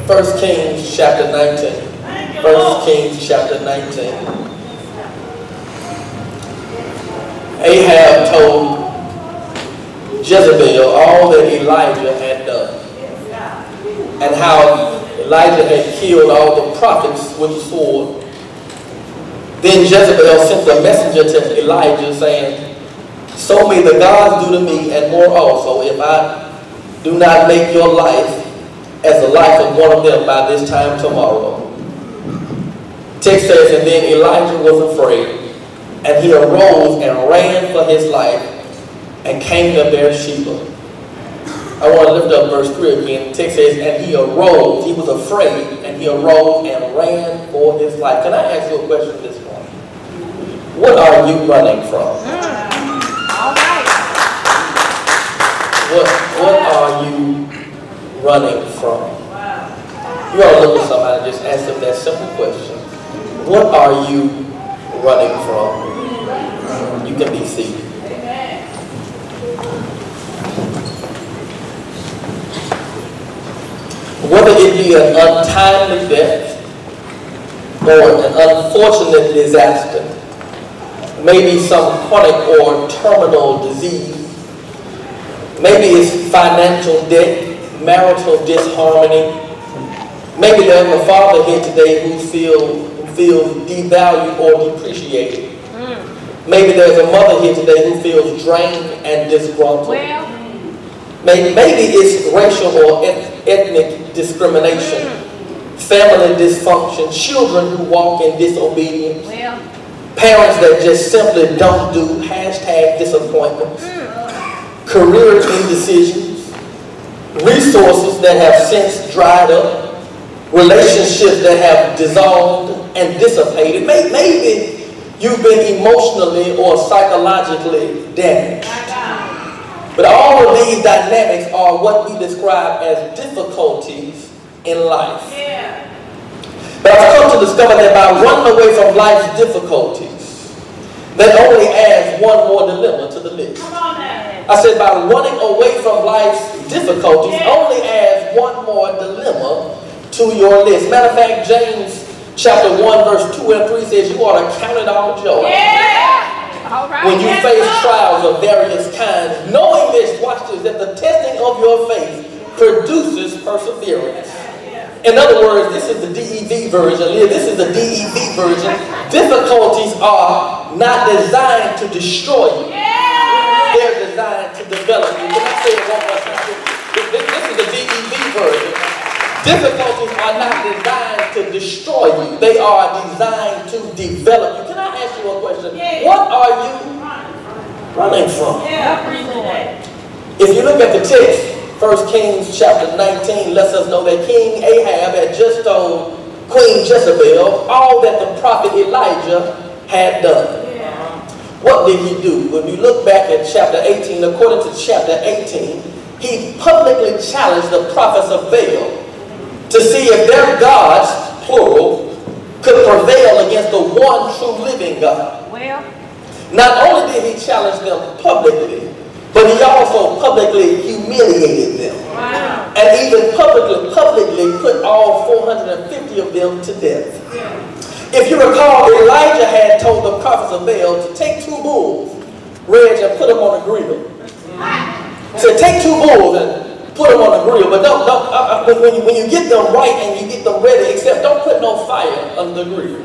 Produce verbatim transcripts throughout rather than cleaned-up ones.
First Kings chapter nineteen. First Kings chapter nineteen. Ahab told Jezebel all that Elijah had done, and how Elijah had killed all the prophets with the sword. Then Jezebel sent a messenger to Elijah saying, "So may the gods do to me and more also, if I do not make your life as the life of one of them by this time tomorrow." Text says, and then Elijah was afraid, and he arose and ran for his life and came to Beersheba. I want to lift up verse three again. The text says, and he arose, he was afraid, and he arose and ran for his life. Can I ask you a question this morning? What are you running from? All right. What, what are you running from? You ought to look at somebody and just ask them that simple question. What are you running from? You can be seated. Whether it be an untimely death or an unfortunate disaster, maybe some chronic or terminal disease, maybe it's financial debt, marital disharmony, maybe there's a father here today who feels who feels devalued or depreciated. Mm. Maybe there's a mother here today who feels drained and disgruntled. Well, maybe, maybe it's racial or ethnic discrimination, mm. family dysfunction, children who walk in disobedience, well, parents that just simply don't do hashtag disappointments, mm. career indecisions, resources that have since dried up, relationships that have dissolved and dissipated. Maybe you've been emotionally or psychologically damaged. But all of these dynamics are what we describe as difficulties in life. But I've come to discover that by running away from life's difficulties, that only adds one more dilemma to the list. I said by running away from life's difficulties only adds one more dilemma to your list. Matter of fact, James chapter one verse two and three says you ought to count it all joy. Yeah. All right. When you yes, face sir. trials of various kinds, knowing this, watch this, that the testing of your faith produces perseverance. In other words, this is the D E V version. This is the D E V version. Difficulties are not designed to destroy you. Yeah. They're designed to develop you. Can I say it one more time? This is the D E V version. Difficulties are not designed to destroy you. They are designed to develop you. Can I ask you a question? Yeah. What are you running from? Yeah. If you look at the text, First Kings chapter nineteen lets us know that King Ahab had just told Queen Jezebel all that the prophet Elijah had done. Yeah. What did he do? When we look back at chapter eighteen, according to chapter eighteen, he publicly challenged the prophets of Baal to see if their gods, plural, could prevail against the one true living God. Well, not only did he challenge them publicly, but he also publicly humiliated them. Wow. And even publicly, publicly put all four hundred fifty of them to death. Yeah. If you recall, Elijah had told the prophets of Baal to take two bulls, Reg, and put them on a grill. He said, take two bulls and put them on the grill, but don't, don't uh, uh, when, you, when you get them right and you get them ready, except don't put no fire under the grill.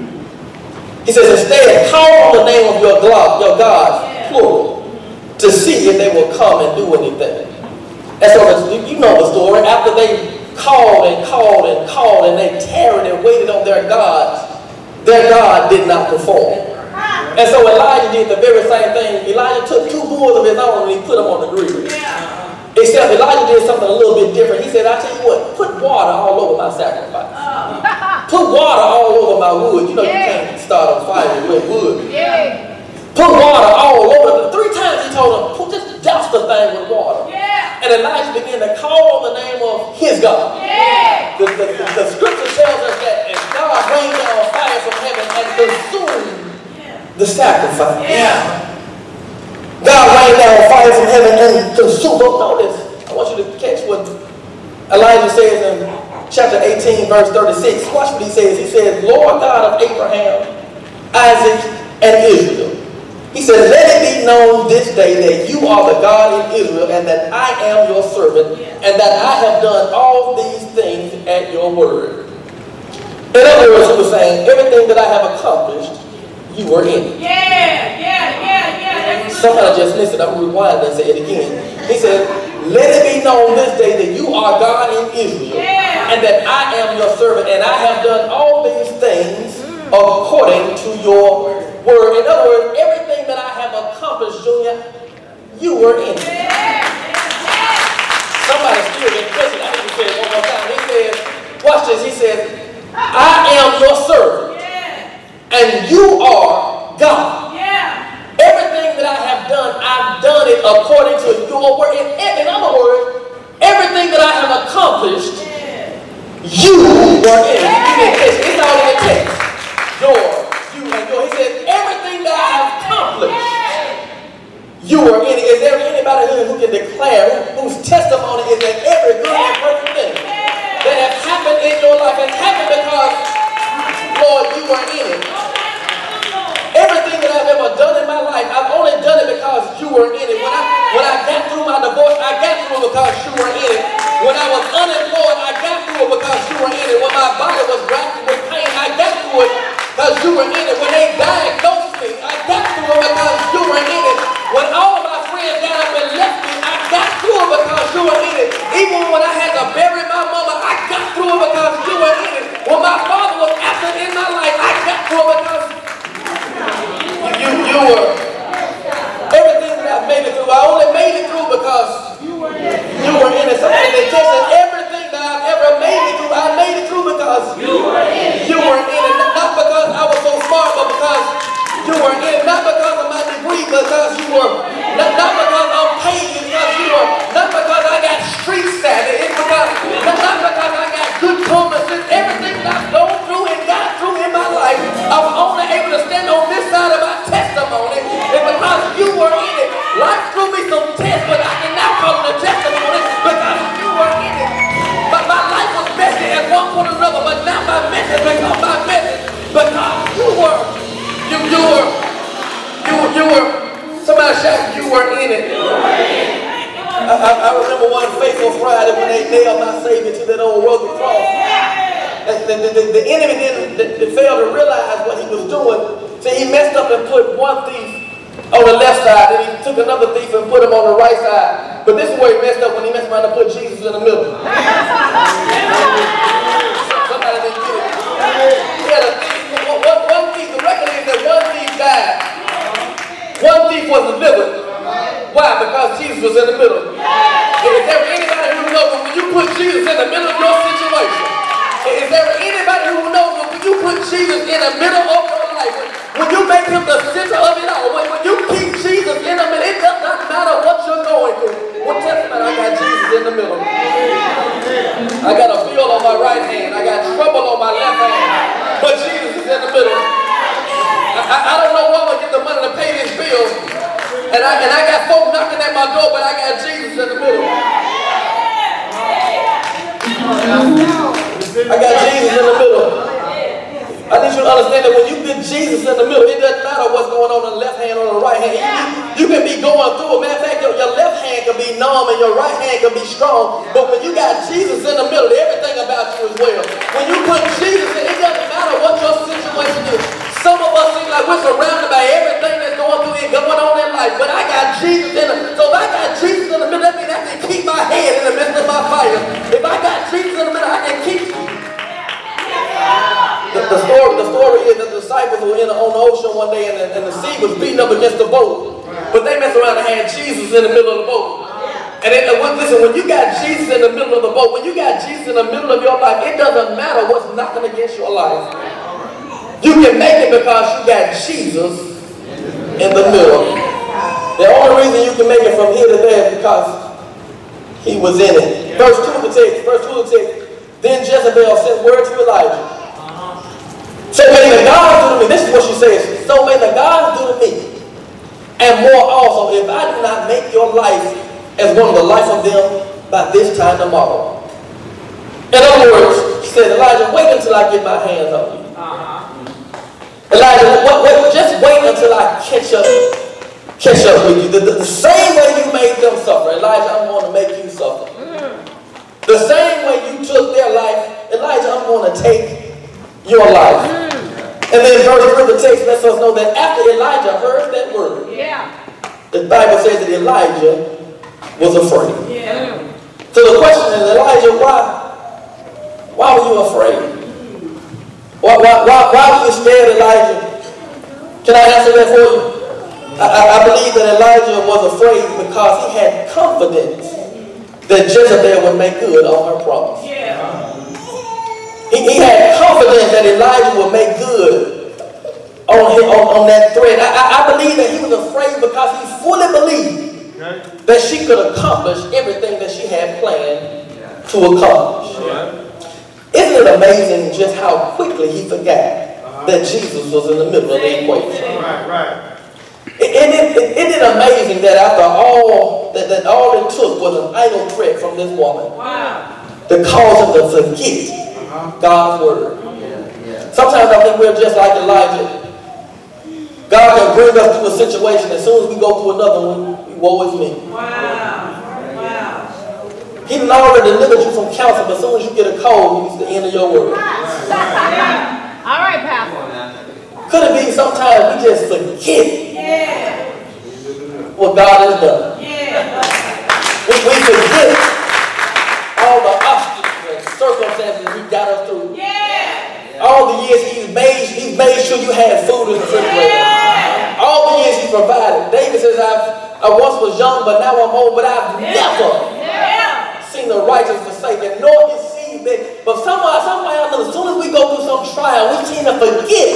He says, instead, call on the name of your God, your gods, plural, to see if they will come and do anything. And so, you know the story. After they called and called and called and they tarried and waited on their gods, their God did not perform. And so Elijah did the very same thing. Elijah took two bulls of his own and he put them on the grill. Except Elijah did something a little bit different. He said, I tell you what, put water all over my sacrifice. Oh. Put water all over my wood. You know, yeah. You can't start a fire with wood. Yeah. Put water all over. Three times he told him, put just douse the thing with water. Yeah. And Elijah began to call on the name of his God. Yeah. The, the, the, the scripture tells us that and God rained down fire from heaven and consumed the sacrifice. Yeah. God rained down fire from heaven and consumed. Don't notice. I want you to catch what Elijah says in chapter eighteen, verse thirty-six. Watch what he says. He says, Lord God of Abraham, Isaac, and Israel. He said, let it be known this day that you are the God in Israel, and that I am your servant, and that I have done all these things at your word. In other words, he was saying, everything that I have accomplished, you were in it. Yeah, yeah, yeah, yeah. Somebody just listened. I'm rewind and say it again. He said, let it be known this day that you are God in Israel, yeah, and that I am your servant, and I have done all these things according to your word. In other words, everything that I have accomplished, Junior, you were in it. Somebody still didn't catch it. I need to say it one more time. He says, watch this. He says, I am your servant, and you are God. Everything that I have done, I've done it according to your word. In, in other words, everything that I have accomplished, you were in it. You didn't catch it. It's all in the text. Your, you, and your. He said, everything that I have accomplished, you were in it. Is there anybody here who can declare, whose testimony is that every good and perfect thing that has happened in your life has happened because, Lord, you were in it? Everything that I've ever done in my life, I've only done it because you were in it. When I when I got through my divorce, I got through it because you were in it. When I was unemployed, I got through it because you were in it. When my body was racked with pain, I got through it because you were in it. When they diagnosed me, I got through it because you were in it. When all my friends got up and left me, I got through it because you were in it. Even when I had to bury my mama, I got through it because you were in it. When my father was absent in my life, I got through it because You, you were. Everything that I've made it through, I only made it through because you were in it. Somebody that says everything that I've ever made it through, I made it through because you were in it. You were in it. Not because I was so smart, but because you were in it. Not because of my degree, but because you were. Not, not because I'm paid, because you were. Not because I got street savvy. It's because, not, not because I got good common sense. Everything that I've gone through and got through in my life, I was only able to stand on this side of my testimony, and because you were in it. Life threw me some tests, but I can now call it a testimony because you were in it. But my life was messy at one point or another, but now my message becomes my message because you were, you, you were, you were, you were, somebody shout, you were in it. I, I, I remember one fateful Friday when they nailed my Savior to that old rugged cross. The, the, the, the enemy didn't the, the failed to realize what he was doing. So he messed up and put one thief on the left side, and he took another thief and put him on the right side. But this is where he messed up, when he messed around and put Jesus in the middle. Somebody didn't get it. He had a thief, one, one, one thief, the record is that one thief died. One thief was delivered. Why? Because Jesus was in the middle. Is there anybody who knows when you put Jesus in the middle of your situation? Is there anybody who knows when you put Jesus in the middle of your life? When you make him the center of it all, when, when you keep Jesus in the middle, it does not matter what you're going through. What testament? I got Jesus in the middle. I got a bill on my right hand. I got trouble on my left hand. But Jesus is in the middle. I, I, I don't know where I'm going to get the money to pay this bill. And I, and I got folk knocking at my door, but I got Jesus in the middle. I got Jesus in the middle. I need you to understand that when you get Jesus in the middle, it doesn't matter what's going on in the left hand or the right hand. You, you can be going through it. Matter of fact, your, your left hand can be numb and your right hand can be strong. But when you got Jesus in the middle, everything about you is well. When you put Jesus in, it doesn't matter what your situation is. Some of us seem like we're surrounded by everything that's going through and going on in life. But I got Jesus in it. So if I got Jesus in the middle, that means I can keep my head in the midst of my fire. If I got Jesus in the middle, I can keep. The, the story, the story is that the disciples were in the, on the ocean one day, and the, and the sea was beating up against the boat. But they messed around and had Jesus in the middle of the boat. And they, listen, when you got Jesus in the middle of the boat, when you got Jesus in the middle of your life, it doesn't matter what's knocking against your life. You can make it because you got Jesus in the middle. The only reason you can make it from here to there is because he was in it. Verse two of the text, verse two of the text. Then Jezebel sent word to Elijah. So may the gods do to me. This is what she says. So may the gods do to me, and more also, if I do not make your life as one of the life of them by this time tomorrow. In other words, she said, Elijah, wait until I get my hands on you. Uh-huh. Elijah, wait, wait, just wait until I catch up, catch up with you. The, the, the same way you made them suffer, Elijah, I'm going to make you suffer. Mm. The same way you took their life, Elijah, I'm going to take your life. Mm. And then verse three of the text lets us know that after Elijah heard that word, yeah. the Bible says that Elijah was afraid. Yeah. So the question is, Elijah, why? Why were you afraid? Why, why, why, why were you scared, Elijah? Can I answer that for you? I, I, I believe that Elijah was afraid because he had confidence that Jezebel would make good on her promise. Yeah. He, he had confidence that Elijah would make good on, his, on, on that threat. I, I, I believe that he was afraid because he fully believed okay. that she could accomplish everything that she had planned to accomplish. Yeah. Isn't it amazing just how quickly he forgot uh-huh. that Jesus was in the middle of the equation? Right, right. Isn't it, isn't it amazing that after all that, that all it took was an idle threat from this woman wow. to cause him to forget uh-huh. God's word? Yeah, yeah. Sometimes I think we're just like Elijah. God can bring us through a situation, as soon as we go through another one, woe is me. Wow. He didn't already delivered you from counsel, but as soon as you get a cold, it's the end of your world. Yeah. All right, Pastor. Could it be sometimes we just forget yeah. what God has done? Yeah. We, we forget all the obstacles and circumstances He got us through. Yeah. All the years He's made, He's made sure you had food in the refrigerator. Yeah. All the years He provided. David says, I've, I once was young, but now I'm old, but I've yeah. never. Yeah. seen the righteous forsaken, nor his seed begging. But somehow, somewhere, as soon as we go through some trial, we tend to forget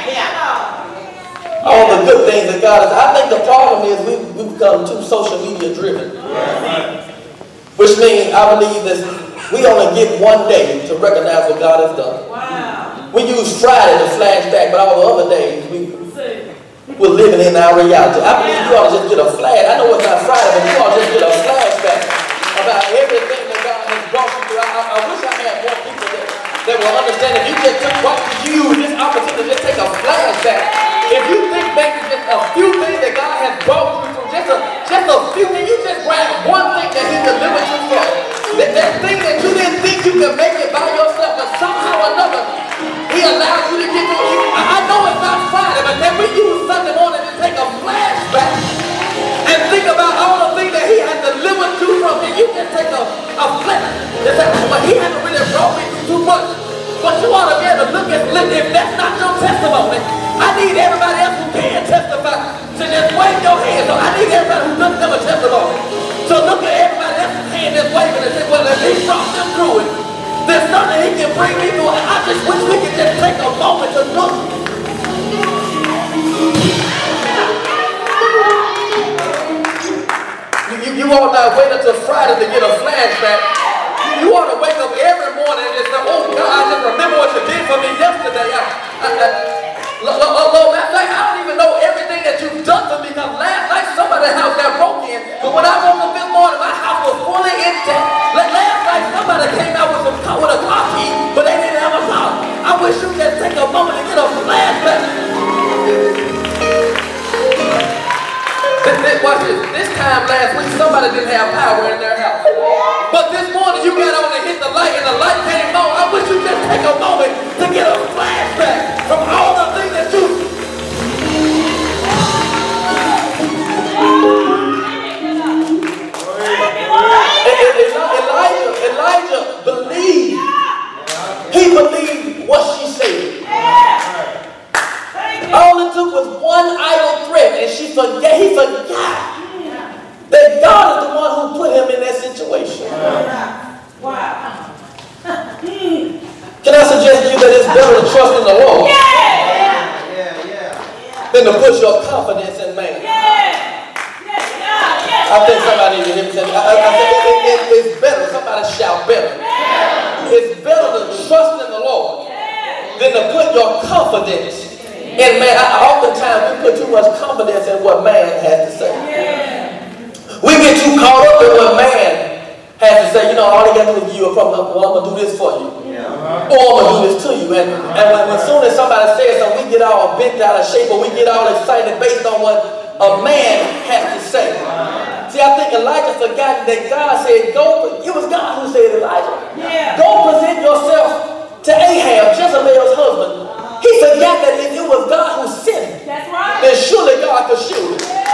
yeah. all the good things that God has. I think the problem is we, we become too social media driven. Yeah. Which means I believe that we only get one day to recognize what God has done. Wow. We use Friday to flash back, but all the other days we, we're living in our reality. I believe you ought to just get a flash. I know it's not Friday, but you ought to just get a flashback about everything that God has brought you through. I, I wish I had more people that, that will understand. If you just took what you use this opportunity to just take a flashback. If you think back to just a few things that God has brought you through, just a just a few things, you just grab one thing that He delivered you from. That, that thing that you didn't think you could make it by yourself, but somehow or another He allowed you to get through. You, I know it's not Friday, but then we use Sunday morning to take a flashback and think about all the things that He has delivered you from. And you can take a, a flash and say, well, He hasn't really brought me through too much. But you ought to be able to look at, look, if that's not your testimony, I need everybody else who can testify to just wave your hand. So I need everybody who doesn't have a testimony. So look at everybody else's hand that's waving and say, well, if He brought them through it, there's nothing He can bring me through. I just wish we could just take a moment to look. You, you, you ought not wait until Friday to get a flashback. You, you ought to wake up every morning and just say, oh God, I just remember what you did for me yesterday. I, I, I, Lord, matter of fact, I don't even know everything that you've done for me, because last night somebody's house got broke in, but when I woke up this morning, my house was fully intact. Last night somebody came out with, some, with a car key, but they didn't have a car. I wish you could take a moment to get a flashback. This, this, watch this. This time last week, somebody didn't have power in their house. But this morning, you got on and hit the light, and the light came on. I wish you just take a moment to get a flashback from all the things that you... Elijah, Elijah believed. He believed what she said. All it took was one idle threat, and she forgot. He forgot that God is the one who put him in that situation. Wow. Can I suggest to you that it's better to trust in the Lord yeah. Yeah, yeah. than to put your confidence in man? Yeah. Yeah, yeah. I think somebody needs to hear me say, I, I, I think it, it, it's better. Somebody shout better. Yeah. It's better to trust in the Lord yeah. than to put your confidence in man. I, oftentimes we put too much confidence in what man has to say. Yeah. We get too caught up in what man has to say, you know, all they got to do is give you a problem. Well, I'm going to do this for you. Yeah. Or I'm going to do this to you. And, and when, when soon as somebody says something, we get all bent out of shape or we get all excited based on what a man has to say. See, I think Elijah forgot that God said, go, it was God who said, Elijah, yeah. Go present yourself to Ahab, Jezebel's husband. He forgot that if it was God who sent him, that's right. Then surely God could shoot him. Yeah.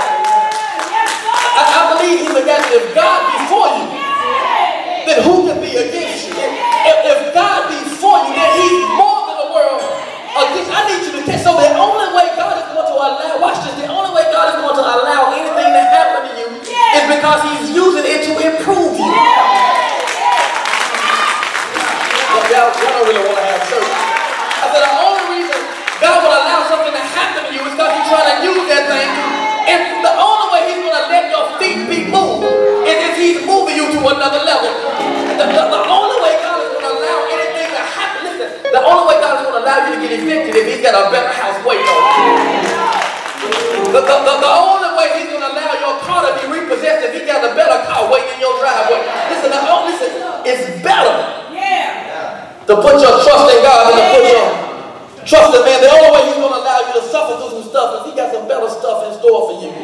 I, I believe he forgot that if God be for you, yeah. Then who can be against you? If, if God be for you, then he's more than the world against. I need you to catch. So the only way God is going to allow, watch this, the only way God is going to allow anything to happen to you is because he's using it to improve you. Y'all, y'all don't really want to have church. I said the only reason God will allow something to happen to you is because he's trying to use that thing. And the only way he's going to let your feet be moved is if he's moving you to another level. The, the, the only way God is going to allow anything to happen, listen, the only way God is going to allow you to get evicted if he's got a better house waiting on you. The, the, the, the only way he's going to allow your car to be repossessed if he got a better car waiting in your driveway. Listen, the, oh, listen, it's better to put your trust in God than to put your trust in man. The only way he's going to allow you to suffer through some stuff is he got some better stuff in store for you.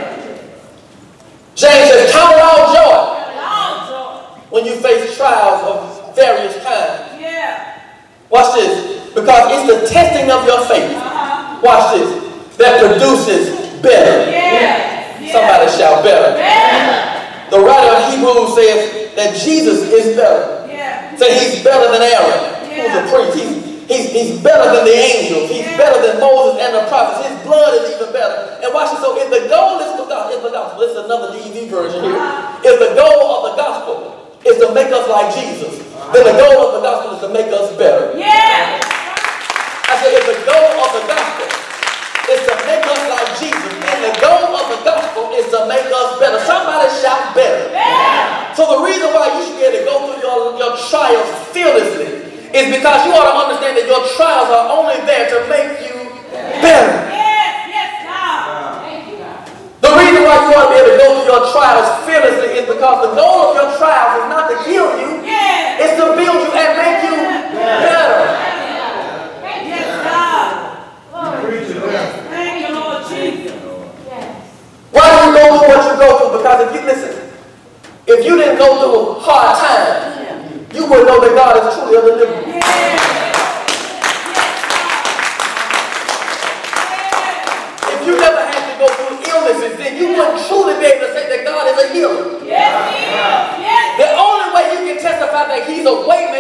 James says, count it all joy when you face trials of various kinds. Watch this. Because it's the testing of your faith. Watch this. That produces better. Somebody shout better. The writer of Hebrews says that Jesus is better. Say he's better than Aaron, yeah. Who's a priest. He's, he's, he's better than the angels. He's yeah. better than Moses and the prophets. His blood is even better. And watch it. So if the goal is the gospel, the gospel, this is another D V version here. Uh-huh. If the goal of the gospel is to make us like Jesus, uh-huh. then the goal of the gospel is to make us better. Yeah. I said if the goal of the gospel is to make us like Jesus, and the goal of the gospel is to make us better. Somebody shout better. Yeah. So the reason why you should be able to go through your, your trials fearlessly is because you ought to understand that your trials are only there to make you better. Yes, yes, God. Thank you, God. The reason why you ought to be able to go through your trials fearlessly is because the goal of your trials is not to kill you. Yes. It's to build you and make you better. Yes, God. Thank you, Lord Jesus. Why do you go through what you go through? Because if you listen, if you didn't go through hard times, you wouldn't know that God is truly a deliverer. Yeah. If you never had to go through illnesses, then you wouldn't truly be able to say that God is a healer. Yes, he is. Yes. The only way you can testify that he's a way